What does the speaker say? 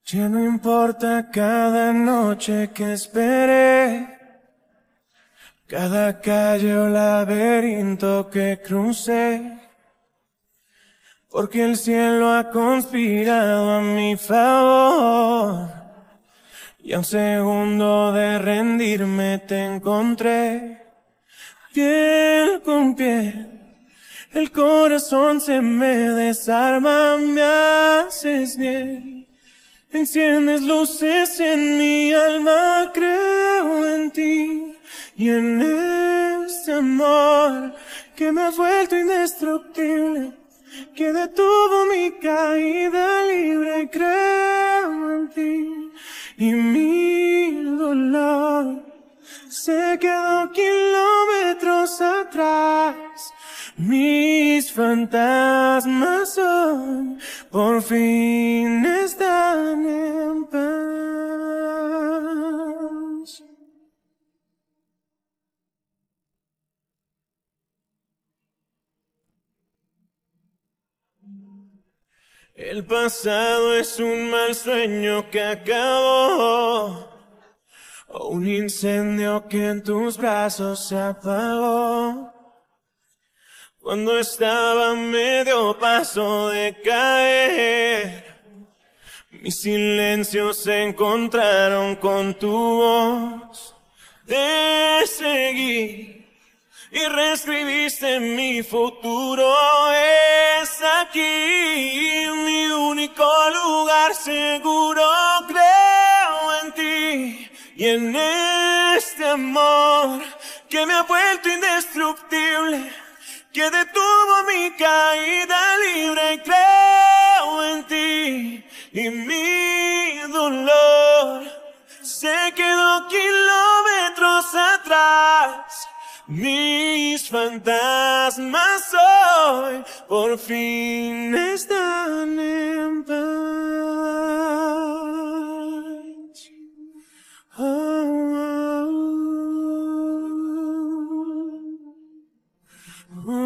Ya no importa cada noche que esperé, cada calle o laberinto que crucé, porque el cielo ha conspirado a mi favor. Y a un segundo de rendirme te encontré, piel con piel. El corazón se me desarma, me haces bien. Enciendes luces en mi alma, creo en ti y en este amor que me ha vuelto indestructible, que detuvo mi caída libre. Creo en ti y mi dolor se quedó kilómetros atrás. Mis fantasmas hoy por fin están en paz. El pasado es un mal sueño que acabó, o un incendio que en tus brazos se apagó. Cuando estaba a medio paso de caer, mis silencios se encontraron con tu voz. Te seguí y reescribiste mi futuro. Es aquí mi único lugar seguro. Creo en ti y en este amor que me ha vuelto indestructible, que detuvo mi caída libre. Creo en ti y mi dolor se quedó kilómetros atrás. Mis fantasmas hoy por fin están en paz. Oh, oh, oh.